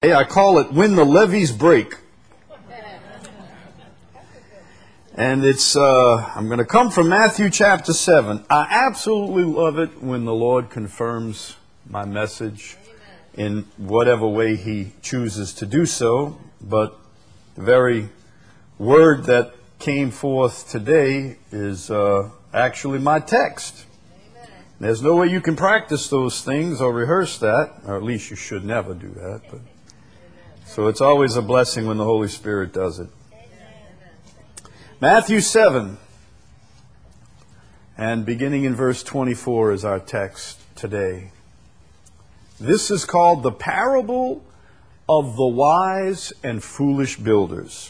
Hey, I call it When the Levees Break. And I'm going to come from Matthew chapter 7. I absolutely love it when the Lord confirms my message in whatever way He chooses to do so. But the very word that came forth today is actually my text. There's no way you can practice those things or rehearse that, or at least you should never do that. But so it's always a blessing when the Holy Spirit does it. Matthew 7, and beginning in verse 24 is our text today. This is called the parable of the wise and foolish builders.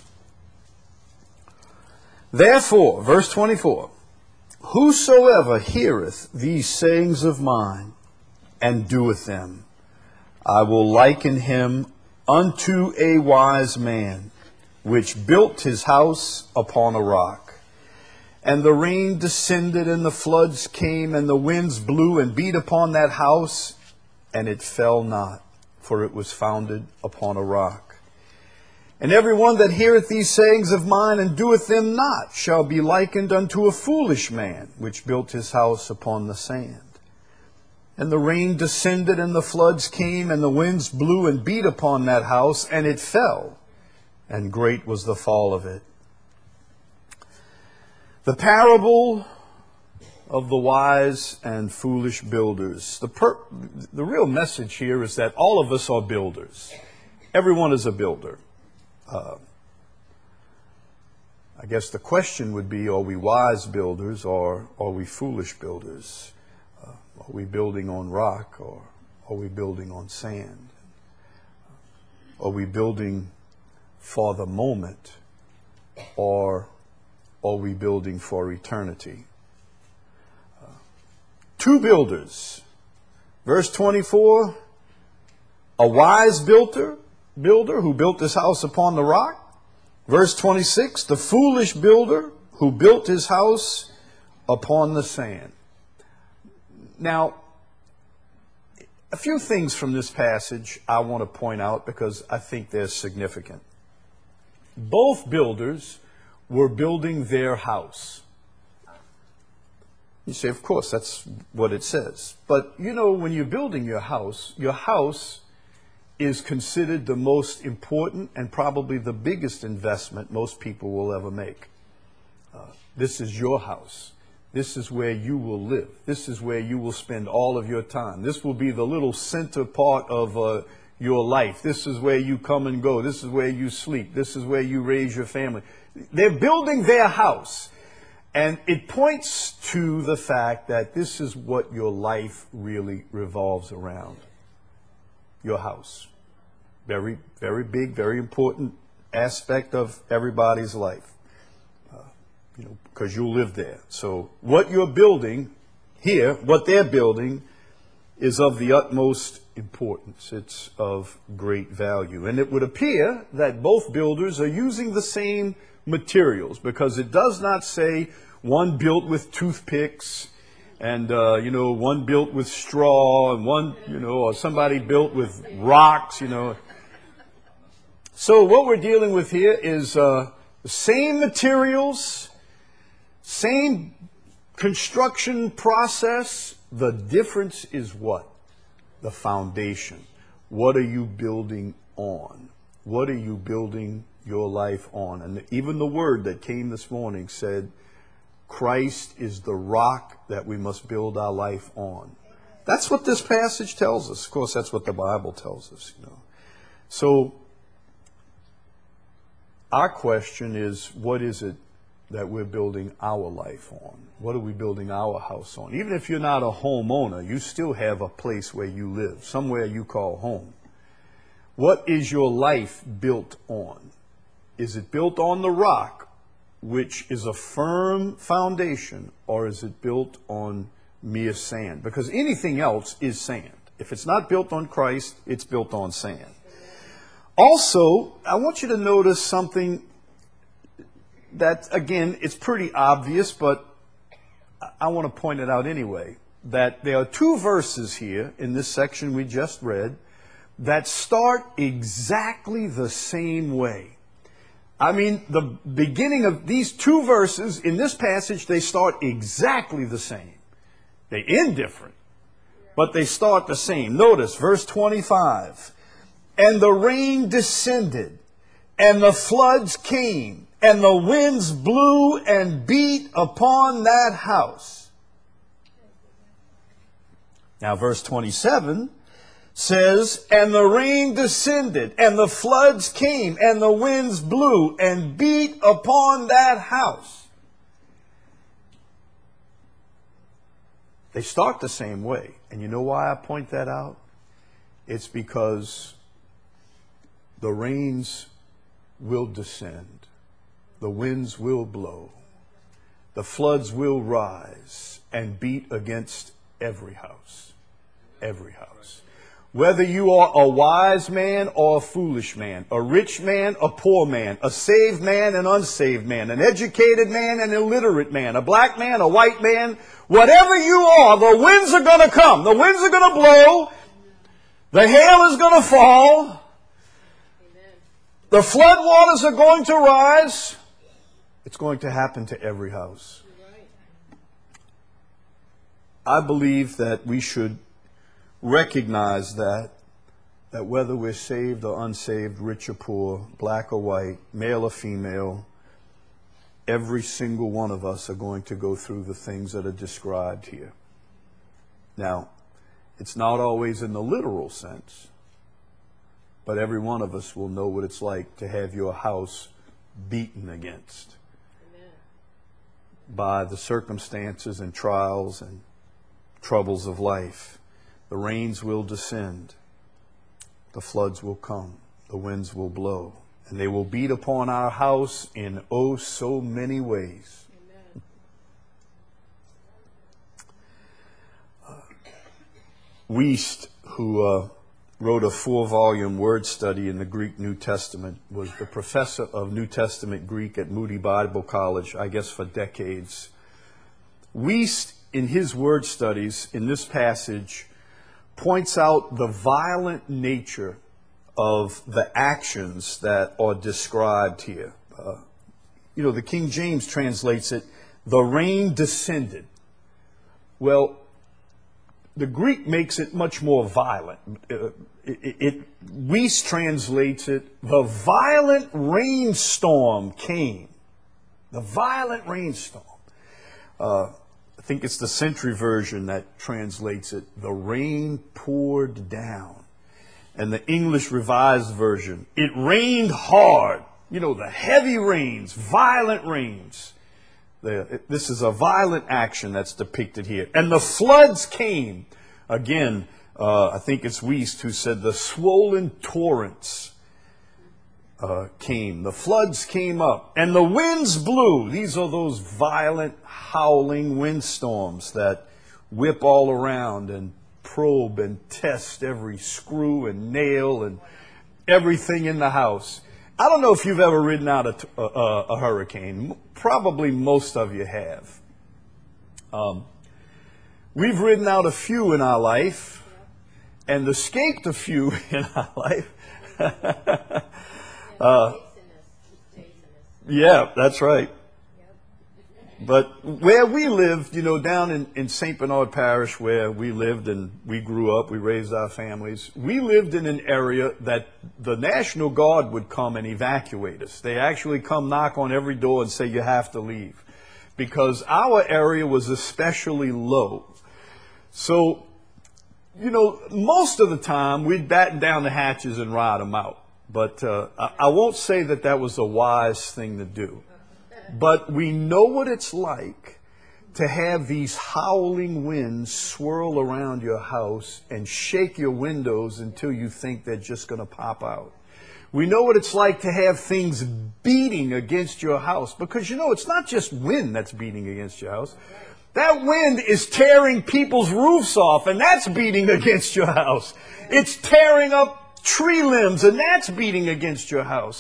Therefore, verse 24, whosoever heareth these sayings of mine and doeth them, I will liken him unto a wise man, which built his house upon a rock. And the rain descended, and the floods came, and the winds blew and beat upon that house, and it fell not, for it was founded upon a rock. And every one that heareth these sayings of mine and doeth them not shall be likened unto a foolish man, which built his house upon the sand. And the rain descended, and the floods came, and the winds blew and beat upon that house, and it fell, and great was the fall of it. The parable of the wise and foolish builders. The real message here is that all of us are builders. Everyone is a builder. I guess the question would be, are we wise builders or are we foolish builders? Are we building on rock or are we building on sand? Are we building for the moment or are we building for eternity? Two builders. Verse 24, a wise builder who built his house upon the rock. Verse 26, the foolish builder who built his house upon the sand. Now, a few things from this passage I want to point out because I think they're significant. Both builders were building their house. You say, of course, that's what it says. But, you know, when you're building your house is considered the most important and probably the biggest investment most people will ever make. This is your house. This is where you will live. This is where you will spend all of your time. This will be the little center part of your life. This is where you come and go. This is where you sleep. This is where you raise your family. They're building their house. And it points to the fact that this is what your life really revolves around. Your house. Very, very big, very important aspect of everybody's life. Because you'll live there. So what you're building here, what they're building, is of the utmost importance. It's of great value. And it would appear that both builders are using the same materials, because it does not say one built with toothpicks and, one built with straw and one, or somebody built with rocks, So what we're dealing with here is the same materials, same construction process. The difference is what? The foundation. What are you building on? What are you building your life on? And even the word that came this morning said, Christ is the rock that we must build our life on. That's what this passage tells us. Of course, that's what the Bible tells us. So our question is, what is it that we're building our life on? What are we building our house on? Even if you're not a homeowner, you still have a place where you live, somewhere you call home. What is your life built on? Is it built on the rock, which is a firm foundation, or is it built on mere sand? Because anything else is sand. If it's not built on Christ, it's built on sand. Also, I want you to notice something that, again, it's pretty obvious, but I want to point it out anyway, that there are two verses here in this section we just read that start exactly the same way. I mean, the beginning of these two verses in this passage, they start exactly the same. They end different, but they start the same. Notice verse 25. And the rain descended, and the floods came, and the winds blew and beat upon that house. Now verse 27 says, and the rain descended, and the floods came, and the winds blew and beat upon that house. They start the same way. And you know why I point that out? It's because the rains will descend. The winds will blow. The floods will rise and beat against every house. Every house. Whether you are a wise man or a foolish man, a rich man, a poor man, a saved man, an unsaved man, an educated man, an illiterate man, a black man, a white man, whatever you are, the winds are going to come. The winds are going to blow. The hail is going to fall. Amen. The flood waters are going to rise. It's going to happen to every house. I believe that we should recognize that whether we're saved or unsaved, rich or poor, black or white, male or female, every single one of us are going to go through the things that are described here. Now, it's not always in the literal sense, but every one of us will know what it's like to have your house beaten against. Amen. By the circumstances and trials and troubles of life. The rains will descend, the floods will come, the winds will blow, and they will beat upon our house in oh so many ways. Wuest, who wrote a 4-volume word study in the Greek New Testament, was the professor of New Testament Greek at Moody Bible College, I guess for decades. Wuest, in his word studies, in this passage, points out the violent nature of the actions that are described here. The King James translates it, the rain descended. Well, the Greek makes it much more violent. Wuest translates it, the violent rainstorm came. The violent rainstorm. I think it's the Century version that translates it, the rain poured down. And the English Revised Version, it rained hard. The heavy rains, violent rains. This is a violent action that's depicted here. And the floods came. Again, I think it's Wuest who said the swollen torrents came. The floods came up. And the winds blew. These are those violent, howling windstorms that whip all around and probe and test every screw and nail and everything in the house. I don't know if you've ever ridden out a hurricane. Probably most of you have. We've ridden out a few in our life and escaped a few in our life. Yeah, that's right. But where we lived, down in St. Bernard Parish, where we lived and we grew up, we raised our families, we lived in an area that the National Guard would come and evacuate us. They actually come knock on every door and say, you have to leave. Because our area was especially low. So, most of the time we'd batten down the hatches and ride them out. But I won't say that was a wise thing to do. But we know what it's like to have these howling winds swirl around your house and shake your windows until you think they're just going to pop out. We know what it's like to have things beating against your house. Because, it's not just wind that's beating against your house. That wind is tearing people's roofs off, and that's beating against your house. It's tearing up tree limbs, and that's beating against your house.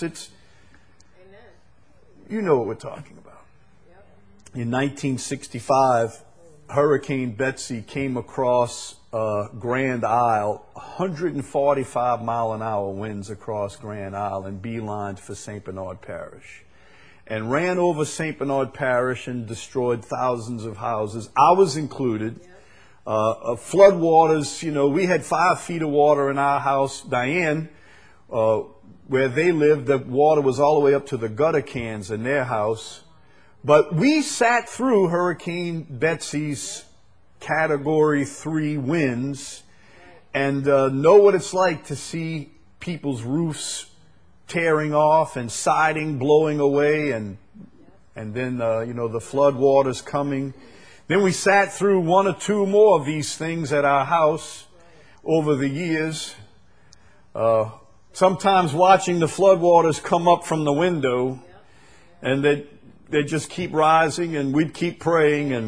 You know what we're talking about. In 1965, Hurricane Betsy came across Grand Isle, 145-mile-an-hour winds across Grand Isle and beelined for St. Bernard Parish. And ran over St. Bernard Parish and destroyed thousands of houses. I was included. Flood waters, we had 5 feet of water in our house. Diane, where they lived, the water was all the way up to the gutter cans in their house. But we sat through Hurricane Betsy's Category 3 winds and know what it's like to see people's roofs tearing off and siding blowing away and then, the flood waters coming. Then we sat through 1 or 2 more of these things at our house over the years. Sometimes watching the flood waters come up from the window and they just keep rising and we'd keep praying and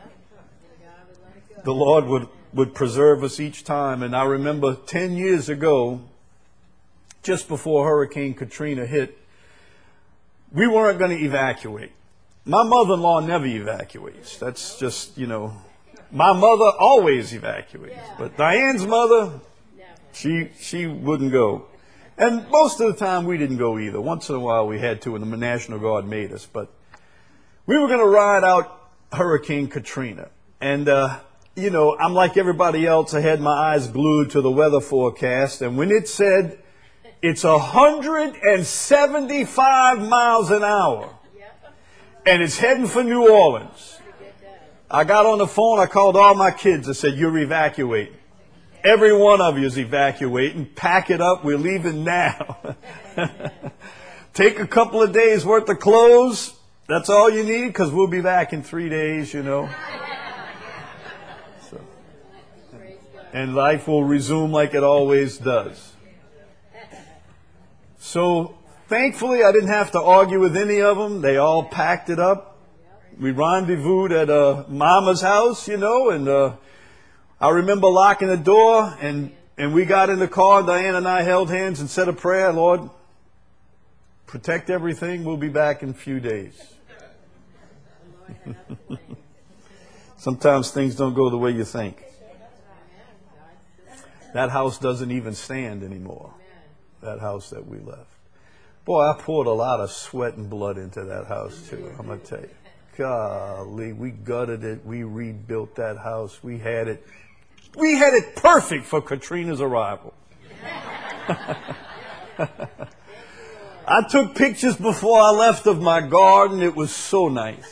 the Lord would preserve us each time. And I remember 10 years ago, just before Hurricane Katrina hit, we weren't going to evacuate. My mother-in-law never evacuates. That's just, my mother always evacuates. But Diane's mother, she wouldn't go. And most of the time we didn't go either. Once in a while we had to, and the National Guard made us. But we were going to ride out Hurricane Katrina. And, I'm like everybody else. I had my eyes glued to the weather forecast. And when it said it's 175 miles an hour and it's heading for New Orleans, I got on the phone. I called all my kids. I said, you're evacuating. Every one of you is evacuating. Pack it up. We're leaving now. Take a couple of days worth of clothes. That's all you need because we'll be back in 3 days, So, and life will resume like it always does. So thankfully I didn't have to argue with any of them. They all packed it up. We rendezvoused at Mama's house, and I remember locking the door and we got in the car. Diane and I held hands and said a prayer. Lord, protect everything. We'll be back in a few days. Sometimes things don't go the way you think. That house doesn't even stand anymore. That house that we left. Boy, I poured a lot of sweat and blood into that house too. I'm going to tell you. Golly, we gutted it. We rebuilt that house. We had it perfect for Katrina's arrival. I took pictures before I left of my garden. It was so nice.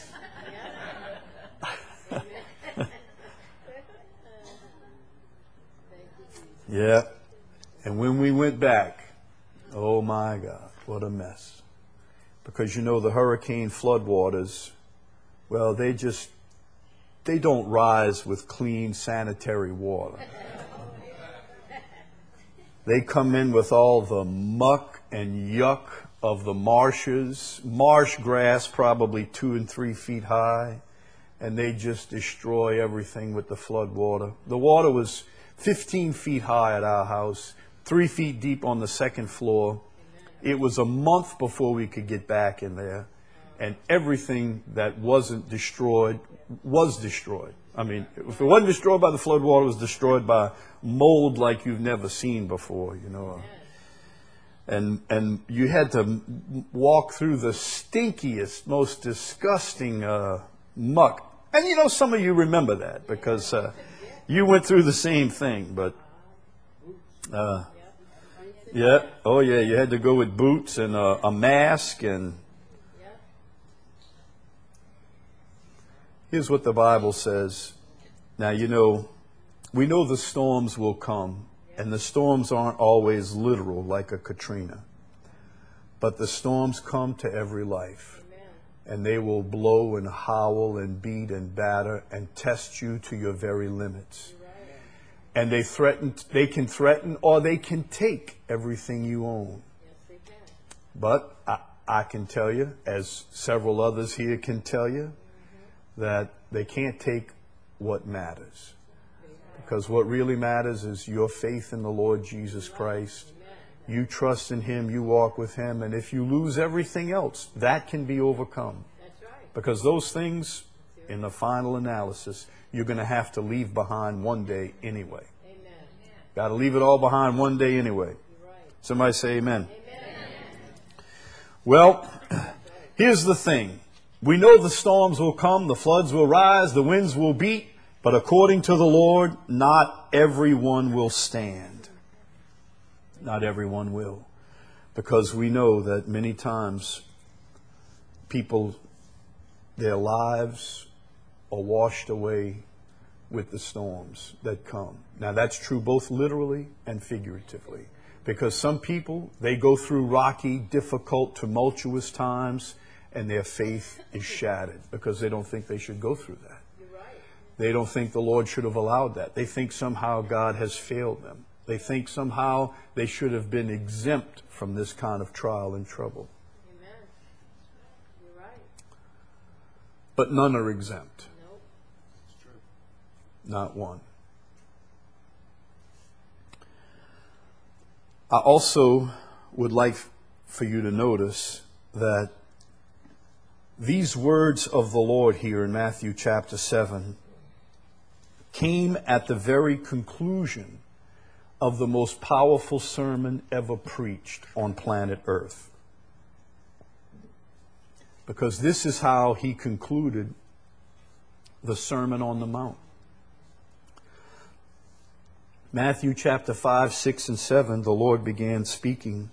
Yeah. And when we went back, oh my God, what a mess. Because the hurricane floodwaters, well, they don't rise with clean sanitary water. They come in with all the muck and yuck of the marshes, marsh grass probably 2 and 3 feet high, and they just destroy everything with the flood water. The water was 15 feet high at our house, 3 feet deep on the second floor. It was a month before we could get back in there, and everything that wasn't destroyed was destroyed. I mean, if it wasn't destroyed by the flood water, it was destroyed by mold like you've never seen before, And you had to walk through the stinkiest, most disgusting muck. And some of you remember that because you went through the same thing. But yeah, oh yeah, you had to go with boots and a mask. And here's what the Bible says. Now, we know the storms will come. And the storms aren't always literal like a Katrina. But the storms come to every life. Amen. And they will blow and howl and beat and batter and test you to your very limits. Right. And they can threaten or they can take everything you own. Yes, they can. But I can tell you, as several others here can tell you, that they can't take what matters. Because what really matters is your faith in the Lord Jesus Christ. You trust in Him, you walk with Him, and if you lose everything else, that can be overcome. Because those things, in the final analysis, you're going to have to leave behind one day anyway. Got to leave it all behind one day anyway. Somebody say amen. Well, here's the thing. We know the storms will come, the floods will rise, the winds will beat, but according to the Lord, not everyone will stand. Not everyone will. Because we know that many times people, their lives are washed away with the storms that come. Now that's true both literally and figuratively. Because some people, they go through rocky, difficult, tumultuous times, and their faith is shattered because they don't think they should go through that. They don't think the Lord should have allowed that. They think somehow God has failed them. They think somehow they should have been exempt from this kind of trial and trouble. Amen. You're right. But none are exempt. Nope. It's true. Not one. I also would like for you to notice that these words of the Lord here in Matthew chapter 7 came at the very conclusion of the most powerful sermon ever preached on planet Earth. Because this is how he concluded the Sermon on the Mount. Matthew chapter 5, 6, and 7, the Lord began speaking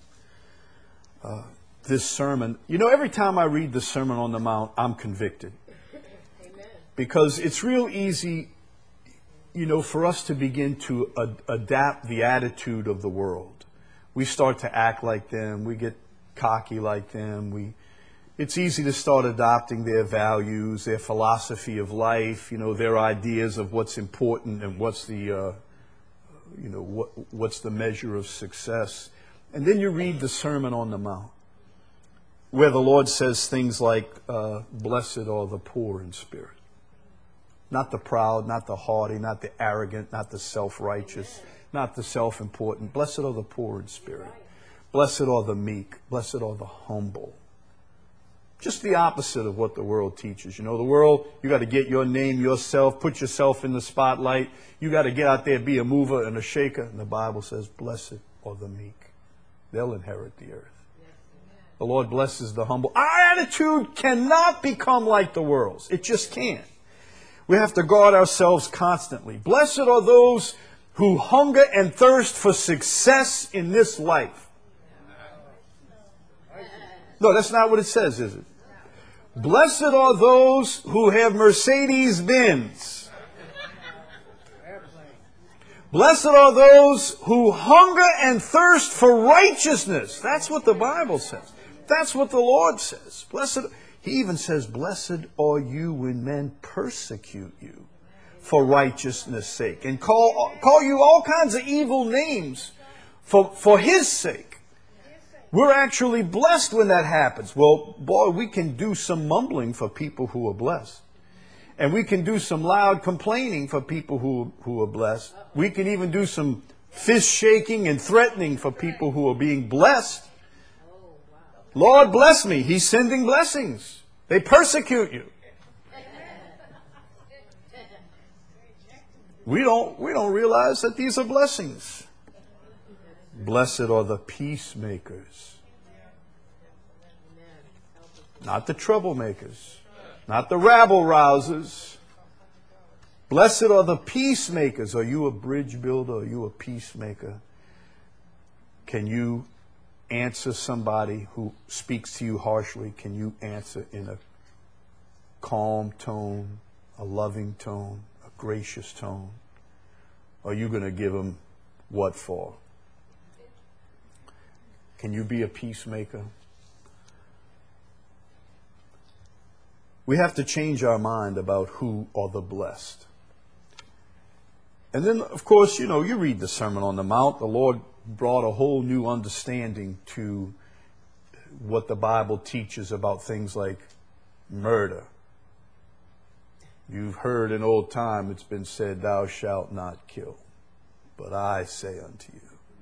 this sermon. You know, every time I read the Sermon on the Mount, I'm convicted. Amen. Because it's real easy, you know, for us to begin to adapt the attitude of the world. We start to act like them. We get cocky like them. It's easy to start adopting their values, their philosophy of life, you know, their ideas of what's important and what's the, what's the measure of success. And then you read the Sermon on the Mount, where the Lord says things like, blessed are the poor in spirit. Not the proud, not the haughty, not the arrogant, not the self-righteous, not the self-important. Blessed are the poor in spirit. Blessed are the meek. Blessed are the humble. Just the opposite of what the world teaches. You know, the world, you got to get your name, yourself, put yourself in the spotlight. You got to get out there, be a mover and a shaker. And the Bible says, blessed are the meek. They'll inherit the earth. The Lord blesses the humble. Our attitude cannot become like the world's. It just can't. We have to guard ourselves constantly. Blessed are those who hunger and thirst for success in this life. No, that's not what it says, is it? Blessed are those who have Mercedes-Benz. Blessed are those who hunger and thirst for righteousness. That's what the Bible says. That's what the Lord says. Blessed. He even says, blessed are you when men persecute you for righteousness' sake and call you all kinds of evil names for His sake. We're actually blessed when that happens. Well, boy, we can do some mumbling for people who are blessed. And we can do some loud complaining for people who are blessed. We can even do some fist shaking and threatening for people who are being blessed. Lord bless me. He's sending blessings. They persecute you. We don't realize that these are blessings. Blessed are the peacemakers. Not the troublemakers. Not the rabble-rousers. Blessed are the peacemakers. Are you a bridge builder? Are you a peacemaker? Can you answer somebody who speaks to you harshly? Can you answer in a calm tone, a loving tone, a gracious tone? Or are you going to give them what for? Can you be a peacemaker? We have to change our mind about who are the blessed. And then, of course, you read the Sermon on the Mount. The Lord brought a whole new understanding to what the Bible teaches about things like murder. You've heard in old time it's been said, thou shalt not kill. But I say unto you,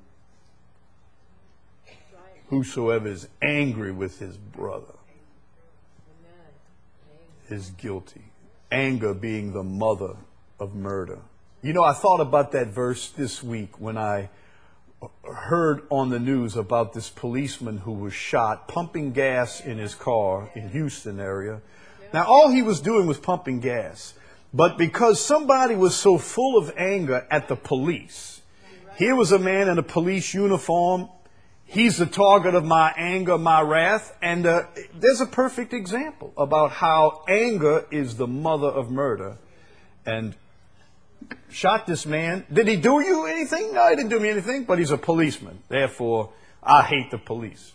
whosoever is angry with his brother is guilty Anger being the mother of murder. You know, I thought about that verse this week when I heard on the news about this policeman who was shot pumping gas in his car in Houston area. Now, all he was doing was pumping gas. But because somebody was so full of anger at the police, here was a man in a police uniform. He's the target of my anger, my wrath. And there's a perfect example about how anger is the mother of murder. And shot this man. Did he do you anything? No, he didn't do me anything, but he's a policeman. Therefore, I hate the police.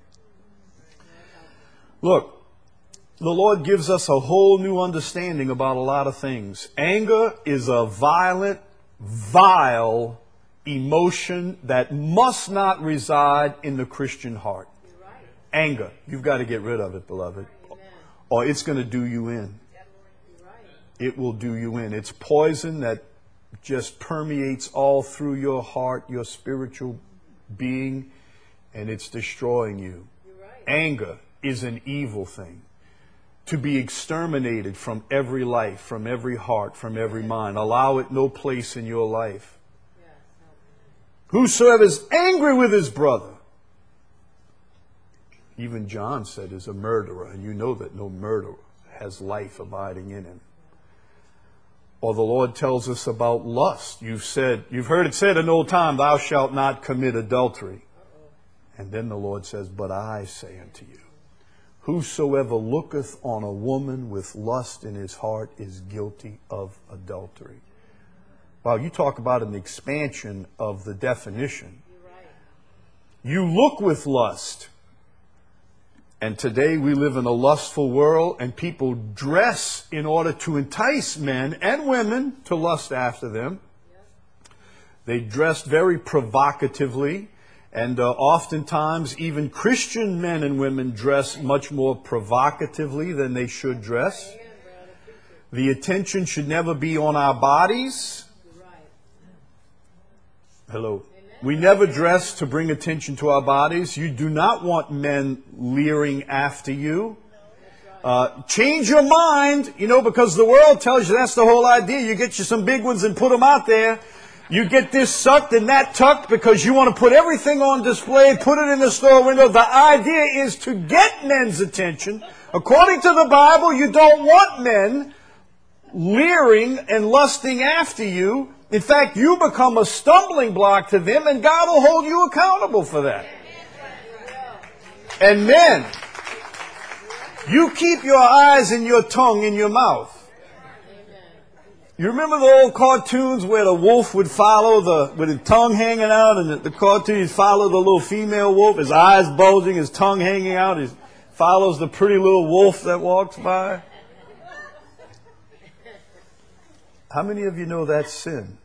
Look, the Lord gives us a whole new understanding about a lot of things. Anger is a violent, vile emotion that must not reside in the Christian heart. Anger. You've got to get rid of it, beloved, or it's going to do you in. It will do you in. It's poison that just permeates all through your heart, your spiritual being, and it's destroying you. Anger is an evil thing to be exterminated from every life, from every heart, from every mind. Allow it no place in your life. Whosoever is angry with his brother, even John said, is a murderer, and you know that no murderer has life abiding in him. Or the Lord tells us about lust. You've heard it said in old time, thou shalt not commit adultery. And then the Lord says, but I say unto you, whosoever looketh on a woman with lust in his heart is guilty of adultery. Wow, you talk about an expansion of the definition. You look with lust. And today we live in a lustful world, and people dress in order to entice men and women to lust after them. They dress very provocatively, and oftentimes even Christian men and women dress much more provocatively than they should dress. The attention should never be on our bodies. Hello. We never dress to bring attention to our bodies. You do not want men leering after you. Change your mind, because the world tells you that's the whole idea. You get you some big ones and put them out there. You get this sucked and that tucked because you want to put everything on display, put it in the store window. The idea is to get men's attention. According to the Bible, you don't want men leering and lusting after you. In fact, you become a stumbling block to them, and God will hold you accountable for that. And men, you keep your eyes and your tongue in your mouth. You remember the old cartoons where the wolf would follow with his tongue hanging out, and the cartoons follow the little female wolf, his eyes bulging, his tongue hanging out. He follows the pretty little wolf that walks by. How many of you know that's sin?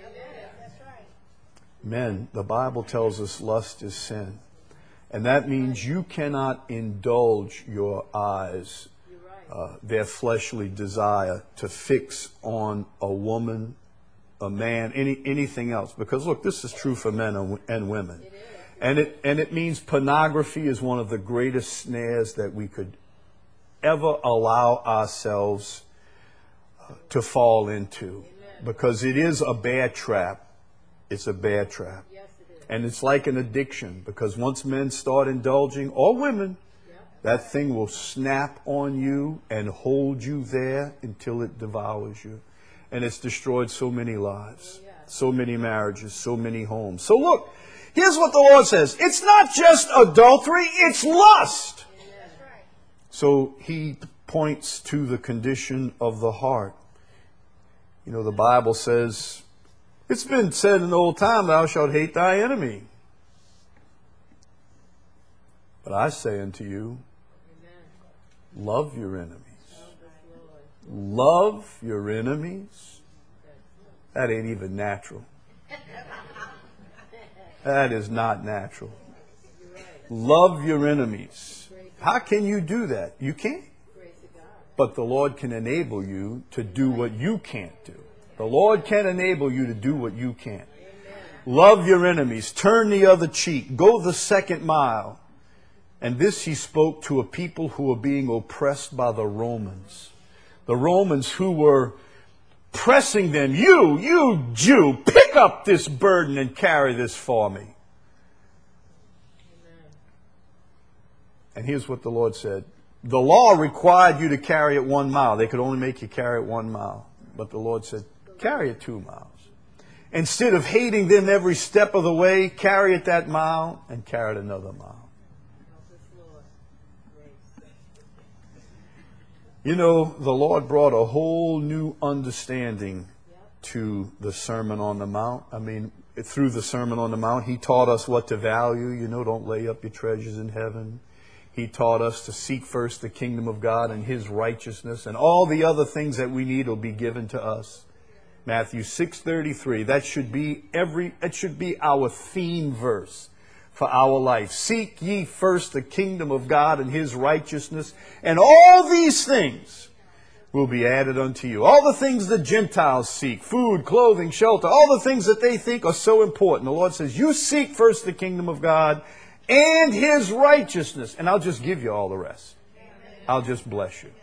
Men, the Bible tells us lust is sin. And that means you cannot indulge your eyes, their fleshly desire to fix on a woman, a man, anything else. Because look, this is true for men and women. And it means pornography is one of the greatest snares that we could ever allow ourselves to fall into. Because it is a bear trap. It's a bear trap. And it's like an addiction, because once men start indulging, or women, that thing will snap on you and hold you there until it devours you. And it's destroyed so many lives, so many marriages, so many homes. So look, here's what the Lord says. It's not just adultery, it's lust. So he points to the condition of the heart. The Bible says, it's been said in the old time, thou shalt hate thy enemy. But I say unto you, love your enemies. Love your enemies. That ain't even natural. That is not natural. Love your enemies. How can you do that? You can't. But the Lord can enable you to do what you can't do. The Lord can enable you to do what you can't. Love your enemies. Turn the other cheek. Go the second mile. And this he spoke to a people who were being oppressed by the Romans. The Romans who were pressing them, you Jew, pick up this burden and carry this for me. And here's what the Lord said. The law required you to carry it 1 mile. They could only make you carry it 1 mile. But the Lord said, carry it 2 miles. Instead of hating them every step of the way, carry it that mile and carry it another mile. You know, the Lord brought a whole new understanding to the Sermon on the Mount. I mean, through the Sermon on the Mount, He taught us what to value. You know, don't lay up your treasures in heaven. He taught us to seek first the kingdom of God and His righteousness, and all the other things that we need will be given to us. Matthew 6:33. That should be our theme verse for our life. Seek ye first the kingdom of God and His righteousness, and all these things will be added unto you. All the things the Gentiles seek, food, clothing, shelter, all the things that they think are so important. The Lord says, you seek first the kingdom of God and His righteousness, and I'll just give you all the rest. I'll just bless you.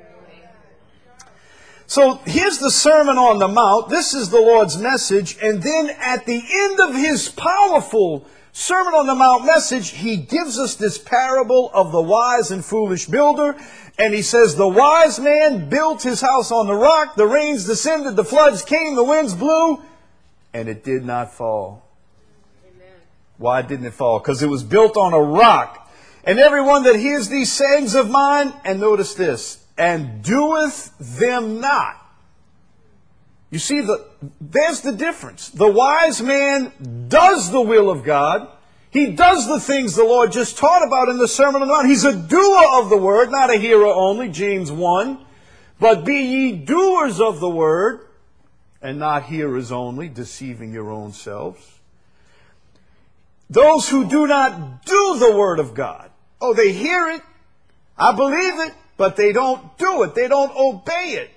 So here's the Sermon on the Mount. This is the Lord's message. And then at the end of His powerful Sermon on the Mount message, He gives us this parable of the wise and foolish builder. And He says, the wise man built his house on the rock. The rains descended, the floods came, the winds blew, and it did not fall. Amen. Why didn't it fall? Because it was built on a rock. And everyone that hears these sayings of mine, and notice this, and doeth them not. You see, there's the difference. The wise man does the will of God. He does the things the Lord just taught about in the Sermon on the Mount. He's a doer of the word, not a hearer only, James 1. But be ye doers of the word, and not hearers only, deceiving your own selves. Those who do not do the word of God. Oh, they hear it. I believe it. But they don't do it. They don't obey it.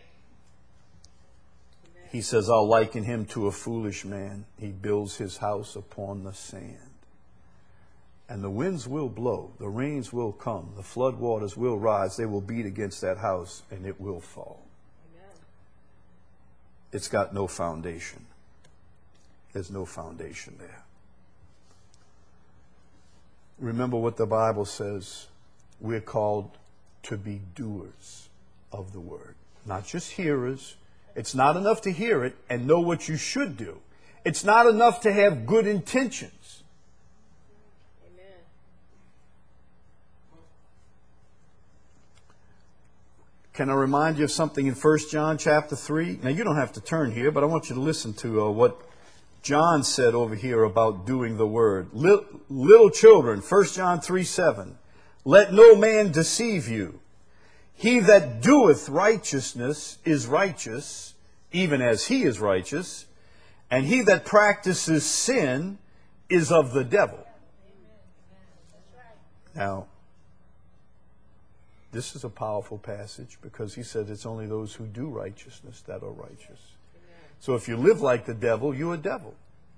He says, I'll liken him to a foolish man. He builds his house upon the sand. And the winds will blow. The rains will come. The flood waters will rise. They will beat against that house and it will fall. Amen. It's got no foundation. There's no foundation there. Remember what the Bible says. We're called to be doers of the word, not just hearers. It's not enough to hear it and know what you should do. It's not enough to have good intentions. Amen. Can I remind you of something in 1 John chapter 3? Now, you don't have to turn here, but I want you to listen to what John said over here about doing the word. Little children, 1 John 3:7. Let no man deceive you. He that doeth righteousness is righteous, even as he is righteous. And he that practices sin is of the devil. Now, this is a powerful passage because he said it's only those who do righteousness that are righteous. So if you live like the devil, you're a devil.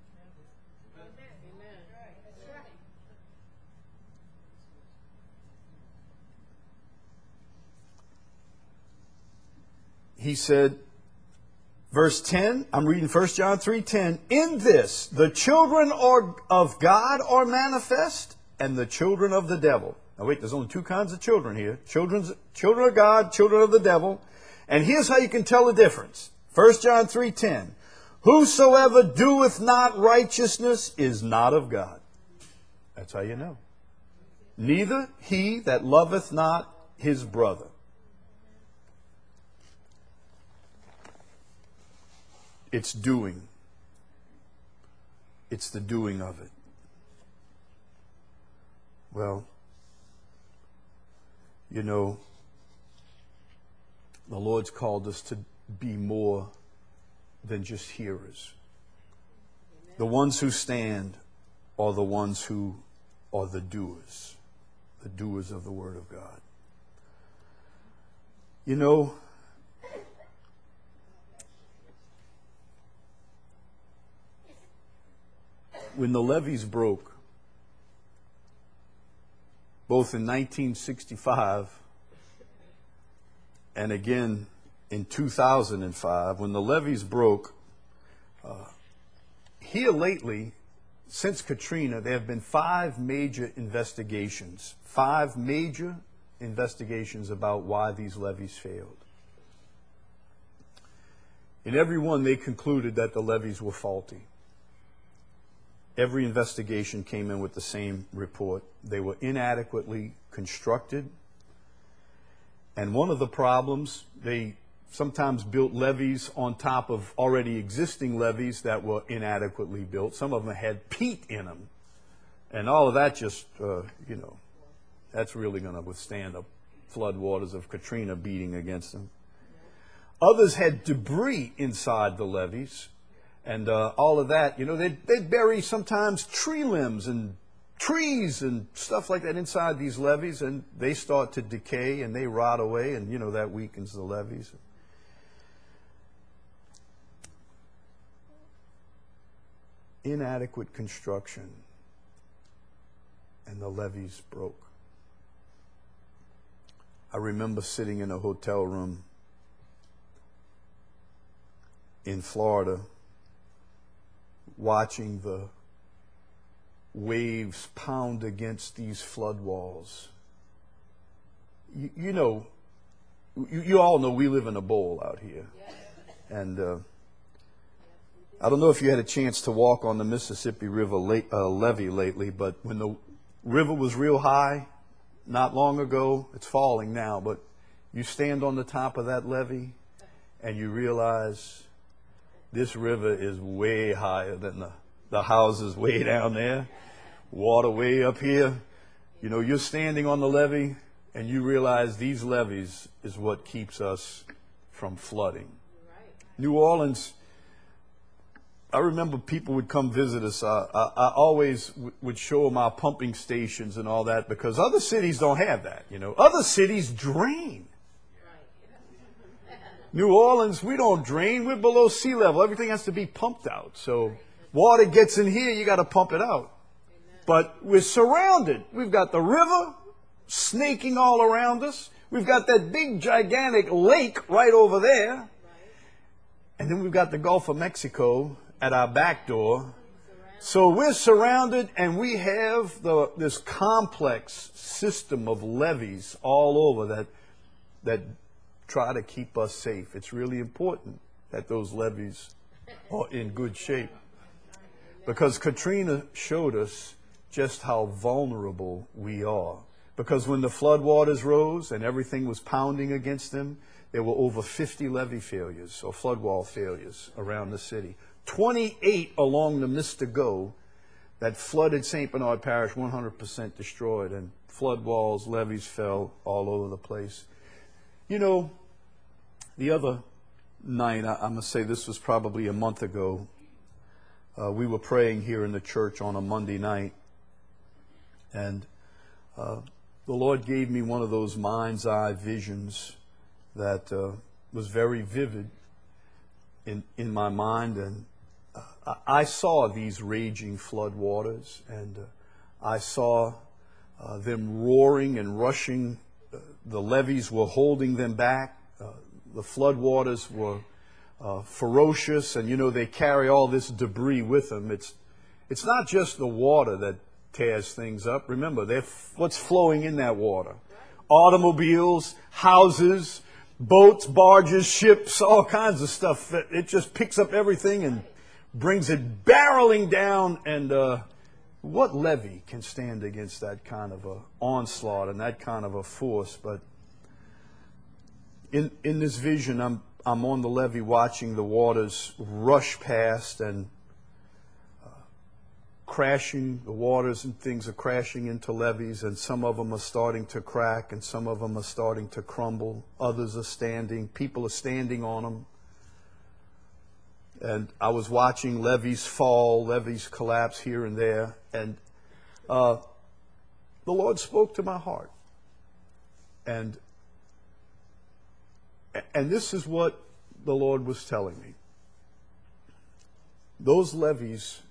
He said, verse 10, I'm reading 1 John 3:10, in this the children of God are manifest and the children of the devil. Now wait, there's only two kinds of children here. Children of God, children of the devil. And here's how you can tell the difference. 1 John 3:10, whosoever doeth not righteousness is not of God. That's how you know. Neither he that loveth not his brother. It's doing. It's the doing of it. Well, you know, the Lord's called us to be more than just hearers. Amen. The ones who stand are the ones who are the doers of the Word of God. You know, when the levees broke, both in 1965 and again in 2005, when the levees broke, here lately, since Katrina, there have been five major investigations about why these levees failed. In every one, they concluded that the levees were faulty. Every investigation came in with the same report. They were inadequately constructed. And one of the problems, they sometimes built levees on top of already existing levees that were inadequately built. Some of them had peat in them. And all of that just, that's really going to withstand the flood waters of Katrina beating against them. Others had debris inside the levees, and all of that. They'd bury sometimes tree limbs and trees and stuff like that inside these levees, and they start to decay and they rot away, and that weakens the levees. Inadequate construction, and the levees broke. I remember sitting in a hotel room in Florida, watching the waves pound against these flood walls. You all know we live in a bowl out here. And I don't know if you had a chance to walk on the Mississippi River levee lately, but when the river was real high not long ago, it's falling now, but you stand on the top of that levee and you realize this river is way higher than the houses way down there, water way up here. You're standing on the levee and you realize these levees is what keeps us from flooding. Right. New Orleans, I remember people would come visit us. I always would show them our pumping stations and all that because other cities don't have that. Other cities drain. New Orleans, we don't drain. We're below sea level. Everything has to be pumped out. So water gets in here, you got to pump it out. But we're surrounded. We've got the river snaking all around us. We've got that big, gigantic lake right over there. And then we've got the Gulf of Mexico at our back door. So we're surrounded, and we have this complex system of levees all over that try to keep us safe. It's really important that those levees are in good shape, because Katrina showed us just how vulnerable we are. Because when the flood waters rose and everything was pounding against them, there were over 50 levee failures or flood wall failures around the city. 28 along the Mystigo that flooded St. Bernard Parish, 100% destroyed, and flood walls, levees fell all over the place. The other night, I must say this was probably a month ago, we were praying here in the church on a Monday night, and the Lord gave me one of those mind's eye visions that was very vivid in my mind, and I saw these raging flood waters, and I saw them roaring and rushing. The levees were holding them back. The flood waters were ferocious, and they carry all this debris with them. It's not just the water that tears things up. Remember, what's flowing in that water? Automobiles, houses, boats, barges, ships, all kinds of stuff. It just picks up everything and brings it barreling down. And what levee can stand against that kind of a onslaught and that kind of a force? But in this vision, I'm on the levee watching the waters rush past and crashing. The waters and things are crashing into levees, and some of them are starting to crack, and some of them are starting to crumble. Others are standing. People are standing on them. And I was watching levees fall, levees collapse here and there, and the Lord spoke to my heart. And this is what the Lord was telling me. Those levees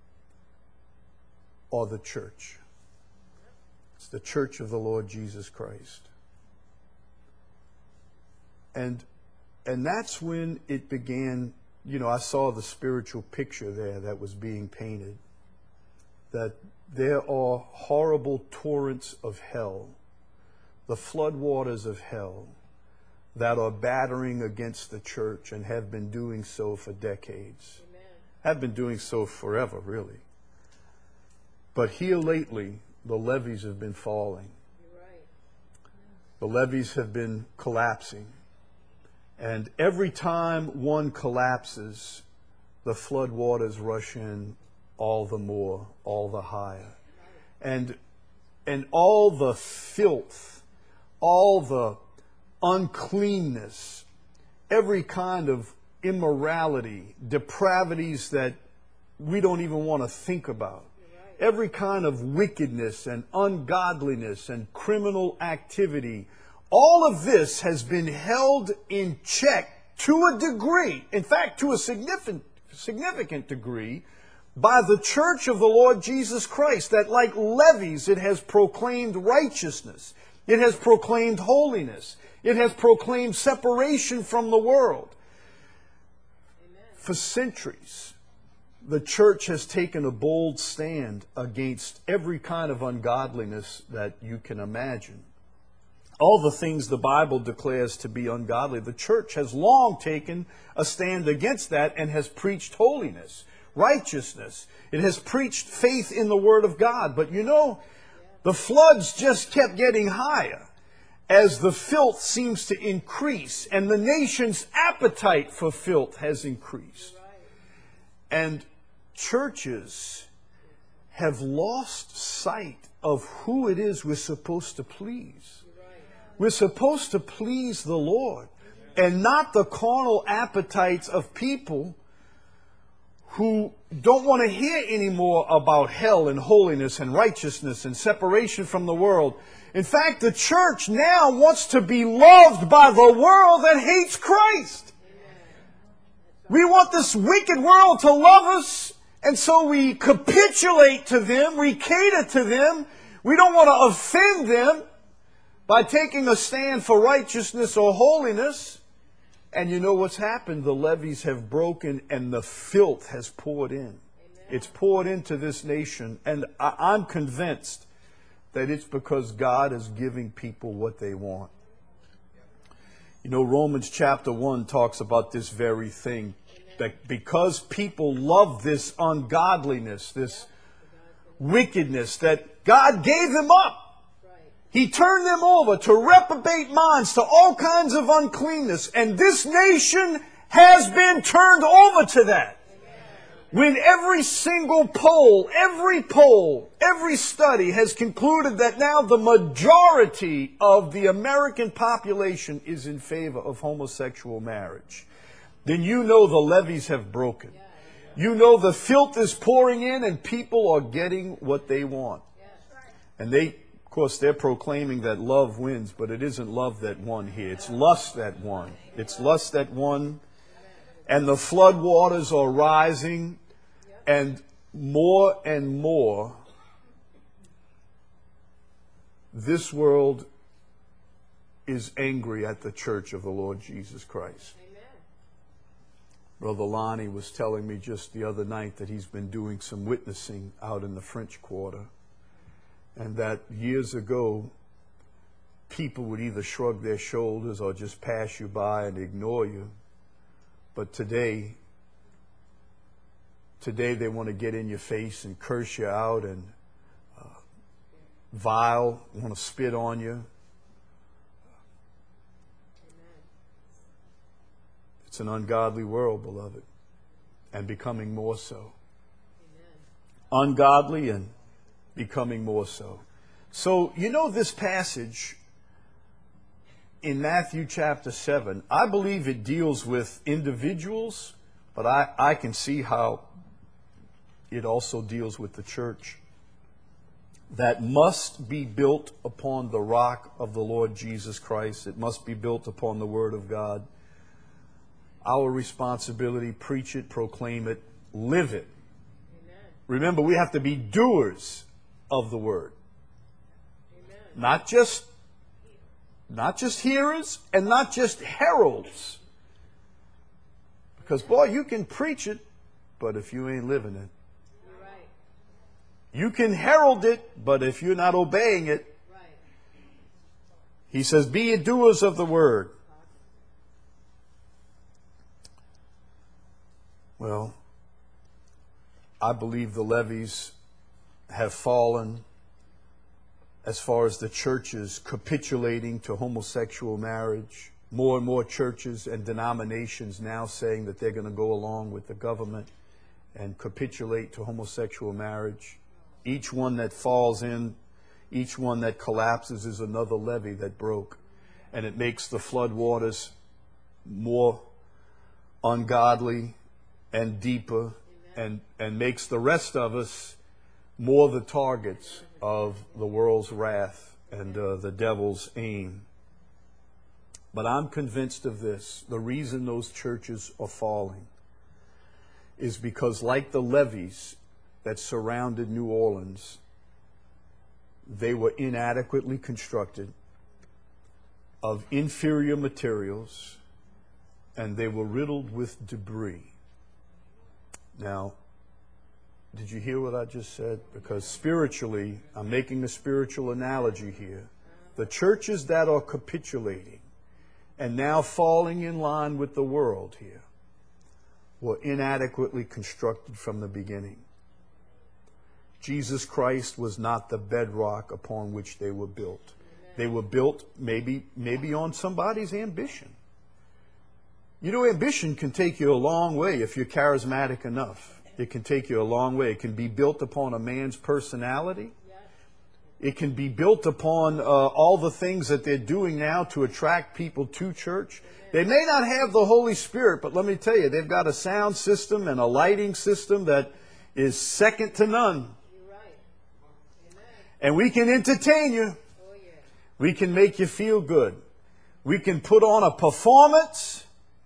are the church. It's the church of the Lord Jesus Christ. And And that's when it began, I saw the spiritual picture there that was being painted. That there are horrible torrents of hell, the floodwaters of hell, that are battering against the church and have been doing so for decades. Amen. Have been doing so forever, really. But here lately, the levees have been falling. You're right. The levees have been collapsing. And every time one collapses, the floodwaters rush in all the more, all the higher. And all the filth, all the uncleanness, every kind of immorality, depravities that we don't even want to think about, every kind of wickedness and ungodliness and criminal activity, all of this has been held in check to a degree, in fact, to a significant degree, by the church of the Lord Jesus Christ, that like levees, it has proclaimed righteousness. It has proclaimed holiness. It has proclaimed separation from the world. Amen. For centuries, the church has taken a bold stand against every kind of ungodliness that you can imagine. All the things the Bible declares to be ungodly, the church has long taken a stand against that and has preached holiness, righteousness. It has preached faith in the Word of God. But the floods just kept getting higher as the filth seems to increase, and the nation's appetite for filth has increased. And churches have lost sight of who it is we're supposed to please. We're supposed to please the Lord and not the carnal appetites of people who don't want to hear anymore about hell and holiness and righteousness and separation from the world. In fact, the church now wants to be loved by the world that hates Christ. We want this wicked world to love us, and so we capitulate to them, we cater to them. We don't want to offend them by taking a stand for righteousness or holiness. And you know what's happened? The levees have broken and the filth has poured in. Amen. It's poured into this nation. And I'm convinced that it's because God is giving people what they want. Romans chapter 1 talks about this very thing. That because people love this ungodliness, this wickedness, that God gave them up. He turned them over to reprobate minds, to all kinds of uncleanness. And this nation has been turned over to that. When every single poll, every study has concluded that now the majority of the American population is in favor of homosexual marriage, then the levees have broken. The filth is pouring in and people are getting what they want. And of course, they're proclaiming that love wins, but it isn't love that won here. It's lust that won. It's lust that won. And the floodwaters are rising. And more, this world is angry at the church of the Lord Jesus Christ. Amen. Brother Lonnie was telling me just the other night that he's been doing some witnessing out in the French Quarter. And that years ago, people would either shrug their shoulders or just pass you by and ignore you. But today they want to get in your face and curse you out and vile, want to spit on you. It's an ungodly world, beloved, and becoming more so. Ungodly and becoming more so. So, this passage in Matthew chapter 7, I believe it deals with individuals, but I can see how it also deals with the church that must be built upon the rock of the Lord Jesus Christ. It must be built upon the Word of God. Our responsibility, preach it, proclaim it, live it. Amen. Remember, we have to be doers of the Word. Amen. Not just hearers and not just heralds. Because, boy, you can preach it, but if you ain't living it. You're right. You can herald it, but if you're not obeying it. Right. He says, be ye doers of the word. Well, I believe the levees have fallen as far as the churches capitulating to homosexual marriage. More and more churches and denominations now saying that they're going to go along with the government and capitulate to homosexual marriage. Each one that falls in, each one that collapses is another levee that broke. And it makes the flood waters more ungodly and deeper, and makes the rest of us more the targets of the world's wrath and the devil's aim. But I'm convinced of this. The reason those churches are falling is because, like the levees that surrounded New Orleans, they were inadequately constructed, of inferior materials, and they were riddled with debris. Now, did you hear what I just said? Because spiritually, I'm making a spiritual analogy here. The churches that are capitulating and now falling in line with the world here were inadequately constructed from the beginning. Jesus Christ was not the bedrock upon which they were built. They were built maybe on somebody's ambition. You know, ambition can take you a long way if you're charismatic enough. It can take you a long way. It can be built upon a man's personality. It can be built upon all the things that they're doing now to attract people to church. They may not have the Holy Spirit, but let me tell you, they've got a sound system and a lighting system that is second to none. You're right. Amen. And we can entertain you. Oh, yeah. We can make you feel good. We can put on a performance.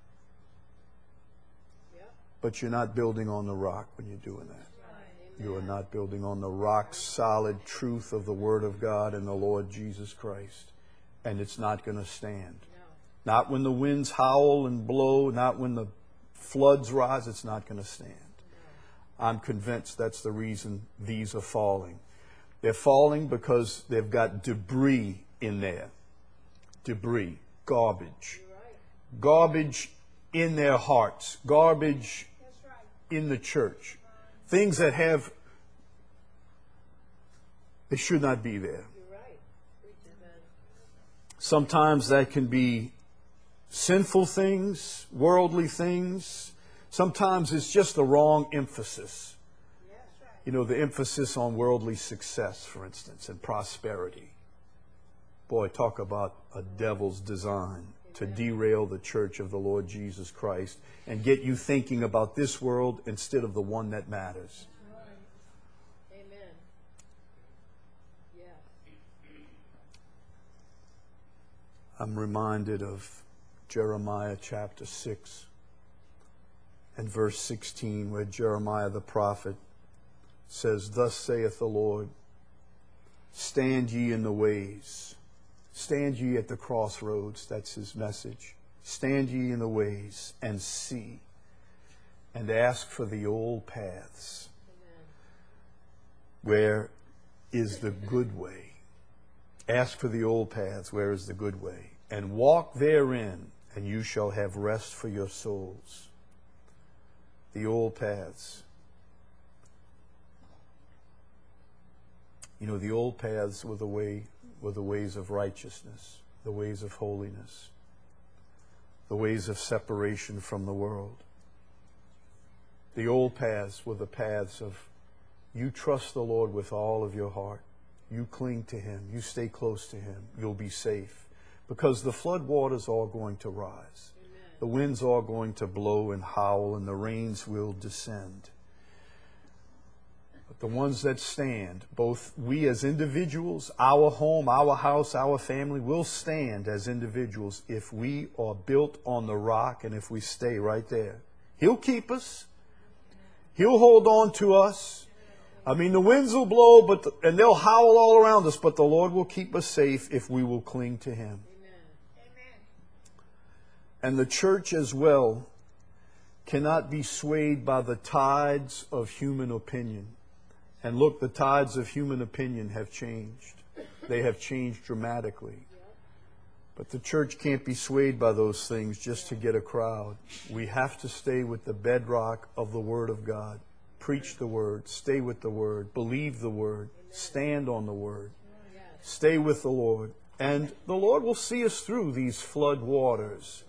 Yep. But you're not building on the rock when you're doing that. You are not building on the rock solid truth of the Word of God and the Lord Jesus Christ. And it's not going to stand. No. Not when the winds howl and blow, not when the floods rise, it's not going to stand. No. I'm convinced that's the reason these are falling. They're falling because they've got debris in there. Debris, garbage. You're right. Garbage in their hearts. Garbage in the church. Things that they should not be there. You're right. Amen. Sometimes that can be sinful things, worldly things. Sometimes it's just the wrong emphasis. Yes, right. You know, the emphasis on worldly success, for instance, and prosperity. Boy, talk about a devil's design to derail the church of the Lord Jesus Christ and get you thinking about this world instead of the one that matters. Amen. Yes. I'm reminded of Jeremiah chapter 6 and verse 16, where Jeremiah the prophet says, "Thus saith the Lord, stand ye in the ways." Stand ye at the crossroads. That's his message. Stand ye in the ways and see and ask for the old paths. Amen. Where is the good way? Ask for the old paths. Where is the good way? And walk therein, and you shall have rest for your souls. The old paths. You know, the old paths were the ways of righteousness, the ways of holiness, the ways of separation from the world. The old paths were the paths of you trust the Lord with all of your heart. You cling to Him. You stay close to Him. You'll be safe. Because the flood waters are going to rise. Amen. The winds are going to blow and howl, and the rains will descend. The ones that stand, both we as individuals, our home, our house, our family, will stand as individuals if we are built on the rock and if we stay right there. He'll keep us. He'll hold on to us. I mean, the winds will blow, and they'll howl all around us, but the Lord will keep us safe if we will cling to Him. Amen. And the church as well cannot be swayed by the tides of human opinion. And look, the tides of human opinion have changed. They have changed dramatically. But the church can't be swayed by those things just to get a crowd. We have to stay with the bedrock of the Word of God. Preach the Word. Stay with the Word. Believe the Word. Stand on the Word. Stay with the Lord. And the Lord will see us through these flood waters.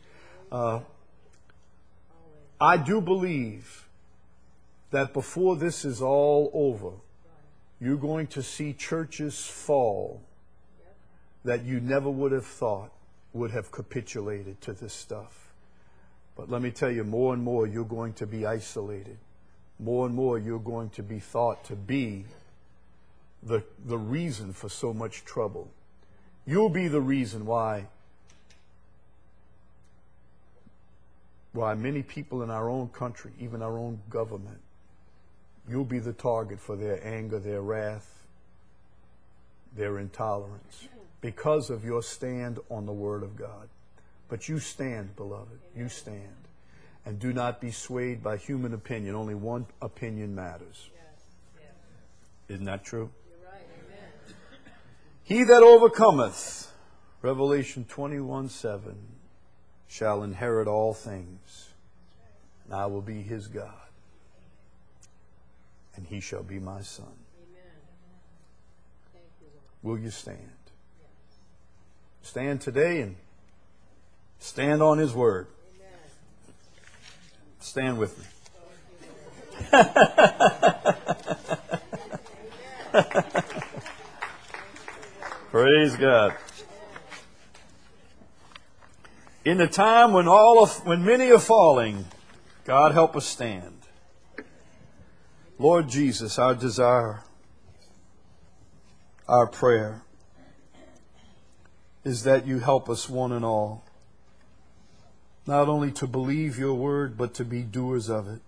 I do believe that before this is all over, you're going to see churches fall that you never would have thought would have capitulated to this stuff. But let me tell you, more and more you're going to be isolated. More and more you're going to be thought to be the reason for so much trouble. You'll be the reason why many people in our own country, even our own government, you'll be the target for their anger, their wrath, their intolerance, because of your stand on the Word of God. But you stand, beloved. You stand. And do not be swayed by human opinion. Only one opinion matters. Isn't that true? You're right. Amen. He that overcometh, Revelation 21:7, shall inherit all things, and I will be his God, and he shall be my son. Amen. Thank you, Lord. Will you stand? Stand today and stand on his word. Amen. Stand with me. Praise God. In the time when many are falling, God help us stand. Lord Jesus, our desire, our prayer is that you help us one and all, not only to believe your word, but to be doers of it.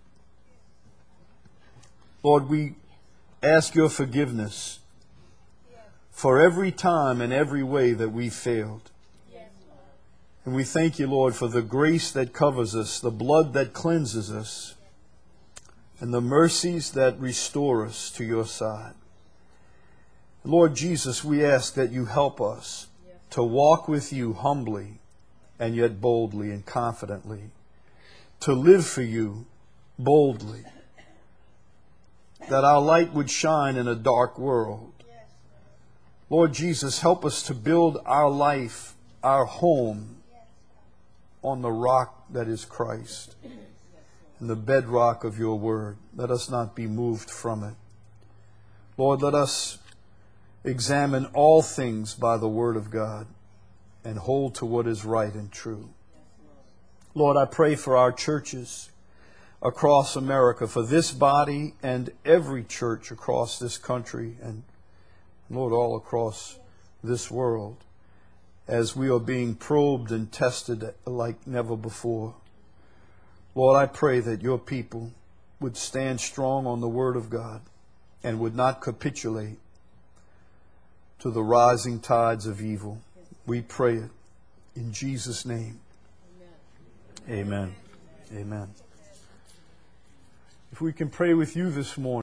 Lord, we ask your forgiveness for every time and every way that we failed. And we thank you, Lord, for the grace that covers us, the blood that cleanses us, and the mercies that restore us to your side. Lord Jesus, we ask that you help us to walk with you humbly and yet boldly and confidently, to live for you boldly, that our light would shine in a dark world. Lord Jesus, help us to build our life, our home, on the rock that is Christ and the bedrock of your word. Let us not be moved from it. Lord, let us examine all things by the word of God and hold to what is right and true. Lord, I pray for our churches across America, for this body and every church across this country and, Lord, all across this world, as we are being probed and tested like never before. Lord, I pray that your people would stand strong on the word of God and would not capitulate to the rising tides of evil. We pray it in Jesus' name. Amen. Amen. If we can pray with you this morning.